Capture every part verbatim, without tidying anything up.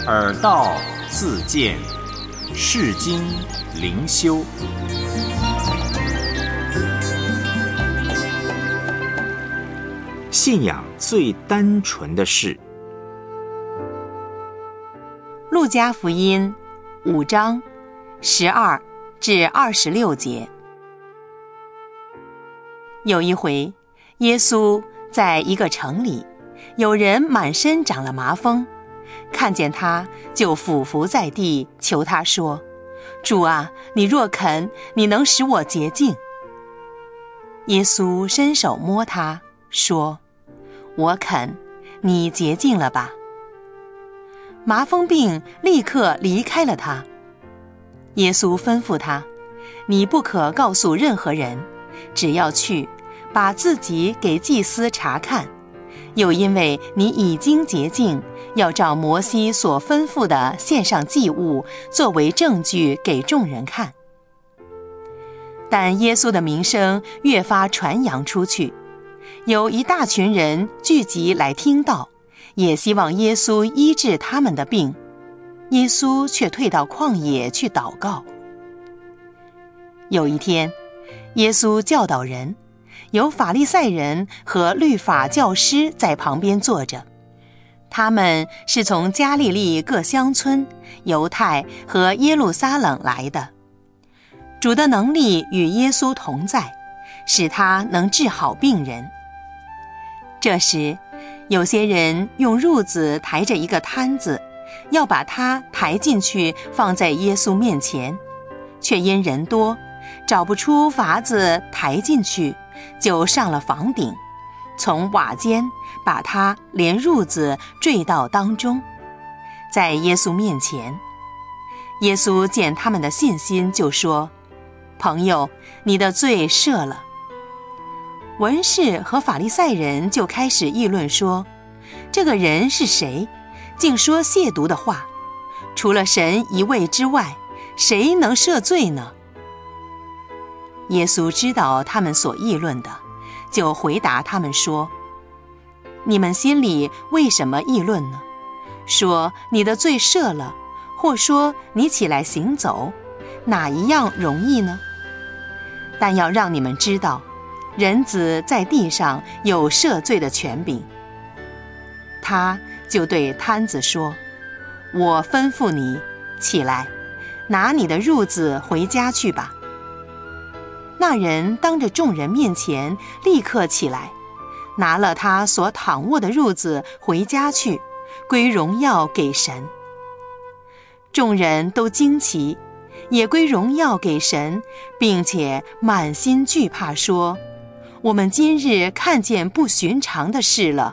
耳道自见，世经灵修。信仰最单纯的事。 路加福音五章十二至二十六节。有一回，耶稣在一个城里，有人满身长了麻风，看见他就俯伏在地，求他说：主啊，你若肯，你能使我洁净。耶稣伸手摸他，说：我肯，你洁净了吧。麻风病立刻离开了他。耶稣吩咐他：你不可告诉任何人，只要去把自己给祭司查看，又因为你已经洁净，要照摩西所吩咐的献上祭物，作为证据给众人看。但耶稣的名声越发传扬出去，有一大群人聚集来听道，也希望耶稣医治他们的病。耶稣却退到旷野去祷告。有一天，耶稣教导人，有法利赛人和律法教师在旁边坐着，他们是从加利利各乡村、犹太和耶路撒冷来的。主的能力与耶稣同在，使他能治好病人。这时，有些人用褥子抬着一个摊子，要把他抬进去放在耶稣面前，却因人多，找不出法子抬进去，就上了房顶，从瓦间把他连褥子坠到当中，在耶稣面前。耶稣见他们的信心，就说：朋友，你的罪赦了。文士和法利赛人就开始议论说：这个人是谁，竟说亵渎的话？除了神一位之外，谁能赦罪呢？耶稣知道他们所议论的，就回答他们说：你们心里为什么议论呢？说你的罪赦了，或说你起来行走，哪一样容易呢？但要让你们知道，人子在地上有赦罪的权柄。他就对摊子说：我吩咐你起来，拿你的褥子回家去吧。那人当着众人面前立刻起来，拿了他所躺卧的褥子回家去，归荣耀给神。众人都惊奇，也归荣耀给神，并且满心惧怕，说：我们今日看见不寻常的事了。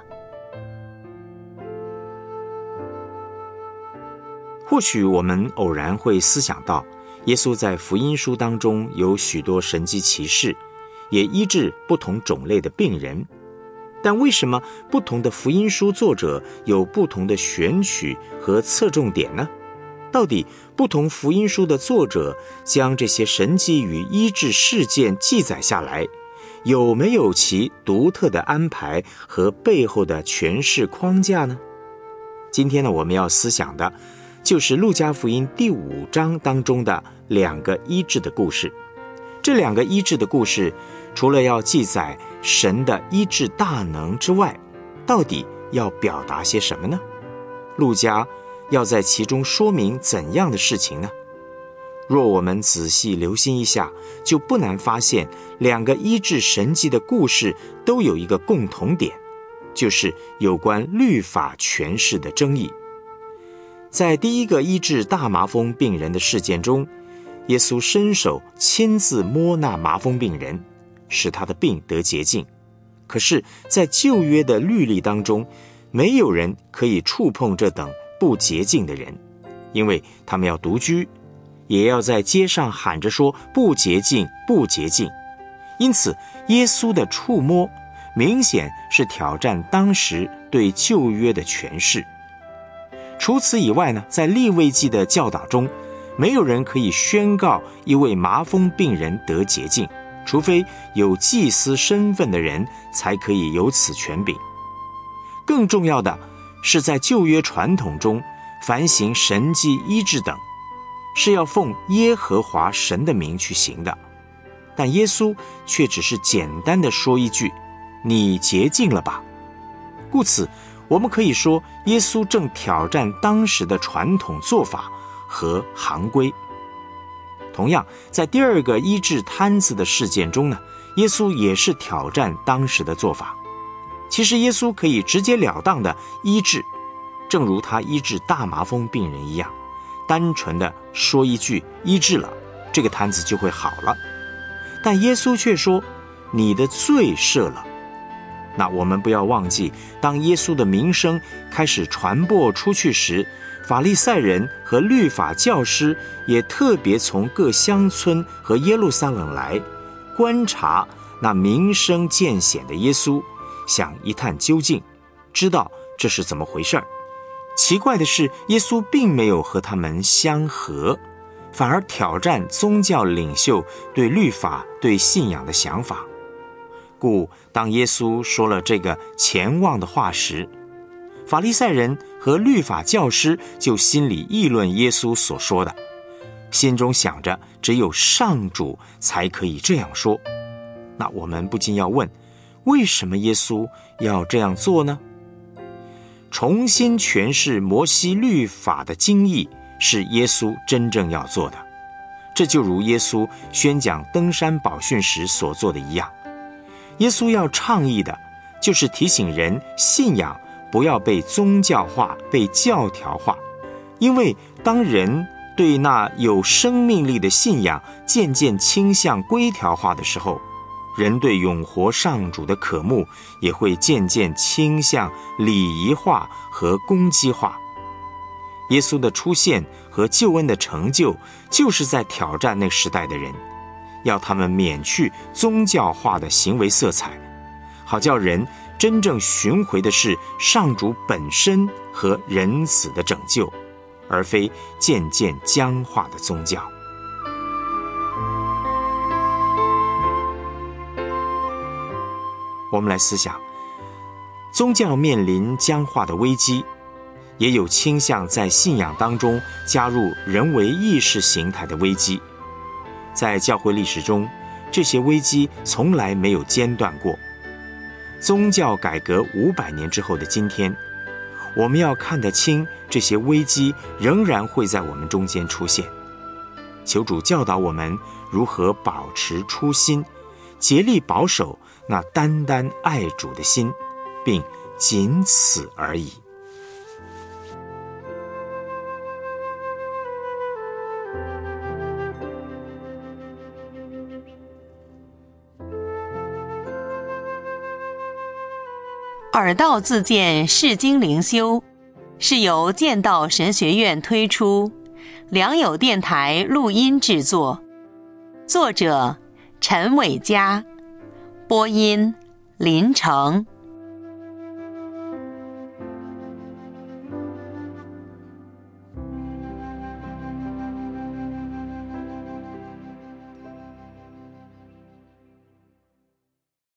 或许我们偶然会思想到，耶稣在福音书当中有许多神迹奇事，也医治不同种类的病人。但为什么不同的福音书作者有不同的选取和侧重点呢？到底不同福音书的作者将这些神迹与医治事件记载下来，有没有其独特的安排和背后的诠释框架呢？今天呢，我们要思想的就是路加福音第五章当中的两个医治的故事。这两个医治的故事，除了要记载神的医治大能之外，到底要表达些什么呢？路加要在其中说明怎样的事情呢？若我们仔细留心一下，就不难发现两个医治神迹的故事都有一个共同点，就是有关律法诠释的争议。在第一个医治大麻风病人的事件中，耶稣伸手亲自摸那麻风病人，使他的病得洁净。可是在旧约的律例当中，没有人可以触碰这等不洁净的人，因为他们要独居，也要在街上喊着说不洁净，不洁净。因此耶稣的触摸明显是挑战当时对旧约的诠释。除此以外呢，在利未记的教导中，没有人可以宣告一位麻风病人得洁净，除非有祭司身份的人才可以有此权柄。更重要的是，在旧约传统中， 凡行神迹医治等，是要奉耶和华神的名去行的。但耶稣却只是简单的说一句：你洁净了吧。故此我们可以说，耶稣正挑战当时的传统做法和行规。同样，在第二个医治瘫子的事件中呢，耶稣也是挑战当时的做法。其实耶稣可以直截了当的医治，正如他医治大麻风病人一样，单纯的说一句医治了，这个瘫子就会好了。但耶稣却说：你的罪赦了。那我们不要忘记，当耶稣的名声开始传播出去时，法利赛人和律法教师也特别从各乡村和耶路撒冷来观察那名声渐显的耶稣，想一探究竟，知道这是怎么回事儿。奇怪的是，耶稣并没有和他们相合，反而挑战宗教领袖对律法、对信仰的想法。故当耶稣说了这个前望的话时，法利赛人和律法教师就心里议论耶稣所说的，心中想着只有上主才可以这样说。那我们不禁要问，为什么耶稣要这样做呢？重新诠释摩西律法的精义是耶稣真正要做的，这就如耶稣宣讲登山宝训时所做的一样。耶稣要倡议的就是提醒人信仰不要被宗教化、被教条化，因为当人对那有生命力的信仰渐渐倾向规条化的时候，人对永活上主的渴慕也会渐渐倾向礼仪化和攻击化。耶稣的出现和救恩的成就，就是在挑战那时代的人，要他们免去宗教化的行为色彩，好叫人真正寻回的是上主本身和人子的拯救，而非渐渐僵化的宗教。我们来思想，宗教面临僵化的危机，也有倾向在信仰当中加入人为意识形态的危机。在教会历史中，这些危机从来没有间断过。宗教改革五百年之后的今天，我们要看得清这些危机仍然会在我们中间出现。求主教导我们如何保持初心，竭力保守那单单爱主的心，并仅此而已。 耳道自荐释经灵修是由剑道神学院推出，良友电台录音制作，作者陈伟嘉，播音林成。